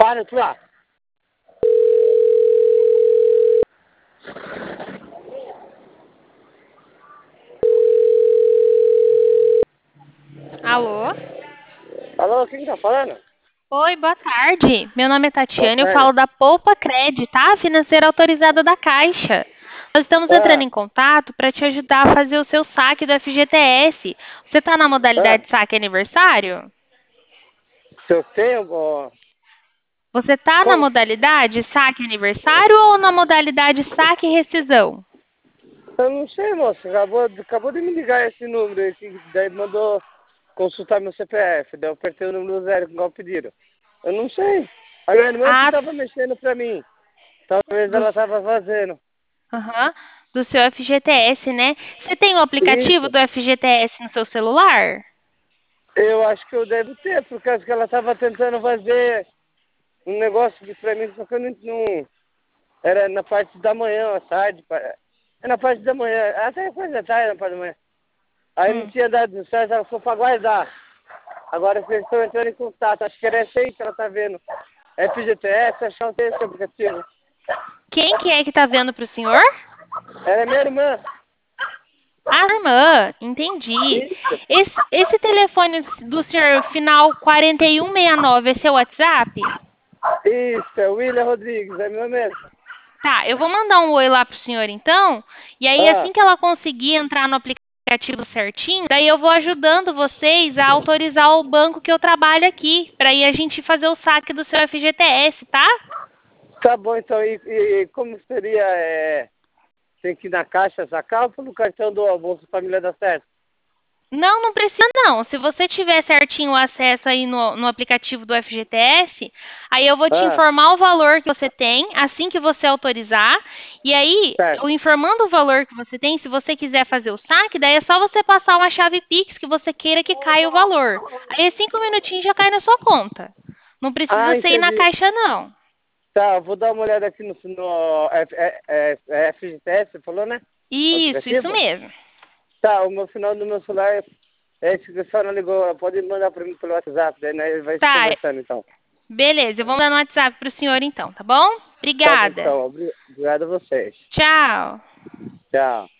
Para tu lá. Alô? Alô, quem tá falando? Oi, boa tarde. Meu nome é Boa Tatiane, eu tarde. falo da Poupa Cred, tá? Financeira autorizada da Caixa. Nós estamos entrando Ah, em contato para te ajudar a fazer o seu saque do FGTS. Você está na ah, modalidade saque aniversário? se eu tenho, ó, Você está na como? modalidade saque aniversário ou na modalidade saque rescisão? Eu não sei, moça. Acabou de me ligar esse número aí, daí mandou consultar meu CPF. Daí eu apertei o número zero igual pediram. Eu não sei. A minha irmã que Ah, tava mexendo pra mim. Talvez do, ela tava fazendo. aham, do seu FGTS, né? Você tem o aplicativo Isso. do FGTS no seu celular? Eu acho que eu devo ter, por causa que ela tava tentando fazer um negócio de pra mim, só que eu não. Era na parte da manhã, à tarde. É na parte da manhã, até depois da tarde, na parte da manhã. Aí não Hum. tinha dado certo, ela falou pra guardar. Agora vocês estão entrando em contato, acho que era essa aí que ela tá vendo. FGTS, achar esse aplicativo. Quem que é que está vendo para o senhor? Ela é minha irmã. Ah, irmã, entendi. Isso, Esse telefone do senhor final 4169 é seu WhatsApp? isso, é William Rodrigues, é meu mesmo. Tá, eu vou mandar um oi lá pro senhor então, e aí Ah, assim que ela conseguir entrar no aplicativo certinho, daí eu vou ajudando vocês a autorizar o banco que eu trabalho aqui, para aí a gente fazer o saque do seu FGTS, tá? tá bom então. E como seria, tem que ir na caixa sacar ou pelo cartão do Bolsa Família da Certo? Não, não precisa não. Se você tiver certinho o acesso aí no aplicativo do FGTS, aí eu vou te Ah, informar o valor que você tem assim que você autorizar. E aí, certo. eu informando o valor que você tem, se você quiser fazer o saque, daí é só você passar uma chave Pix que você queira que caia o valor. Aí 5 minutinhos já cai na sua conta. Não precisa Ah, ser ir na entendi. caixa, não. Tá, eu vou dar uma olhada aqui no FGTS, você falou, né? O Isso aplicativo? mesmo. Tá, o meu final do meu celular é esse que a senhora ligou. Pode mandar pra mim pelo WhatsApp, daí né, ele vai se Tá, conversando então. beleza. Eu vou mandar no WhatsApp pro senhor então, tá bom? Tá bom Obrigada. então, obrigado a vocês. Tchau. Tchau.